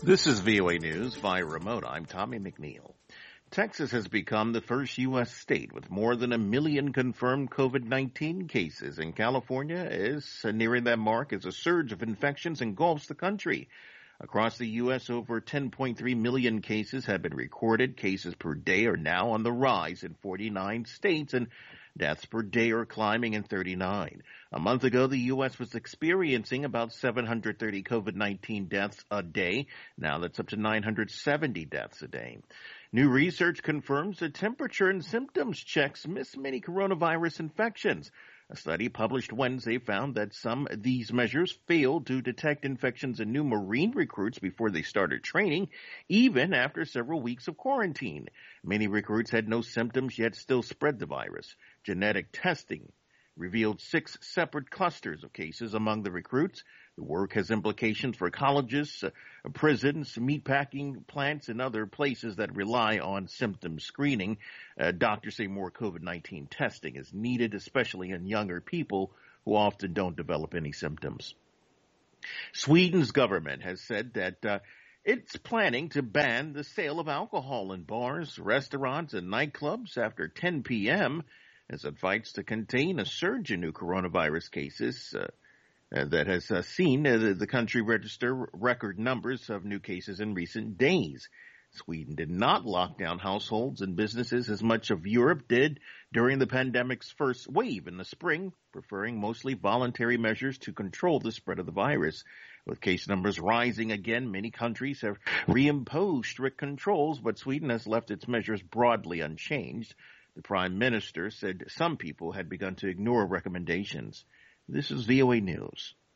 This is VOA News via remote. I'm Tommy McNeil. Texas has become the first U.S. state with more than 1 million confirmed COVID-19 cases, and California is nearing that mark as a surge of infections engulfs the country. Across the U.S., over 10.3 million cases have been recorded. Cases per day are now on the rise in 49 states, and deaths per day are climbing in 39. A month ago, the U.S. was experiencing about 730 COVID-19 deaths a day. Now that's up to 970 deaths a day. New research confirms that temperature and symptoms checks miss many coronavirus infections. A study published Wednesday found that some of these measures failed to detect infections in new Marine recruits before they started training, even after several weeks of quarantine. Many recruits had no symptoms yet still spread the virus. Genetic testing revealed 6 separate clusters of cases among the recruits. The work has implications for colleges, prisons, meatpacking plants, and other places that rely on symptom screening. Doctors say more COVID-19 testing is needed, especially in younger people who often don't develop any symptoms. Sweden's government has said that it's planning to ban the sale of alcohol in bars, restaurants, and nightclubs after 10 p.m. as it fights to contain a surge in new coronavirus cases that has seen the country register record numbers of new cases in recent days. Sweden did not lock down households and businesses as much of Europe did during the pandemic's first wave in the spring, preferring mostly voluntary measures to control the spread of the virus. With case numbers rising again, many countries have reimposed strict controls, but Sweden has left its measures broadly unchanged. The Prime Minister said some people had begun to ignore recommendations. This is VOA News.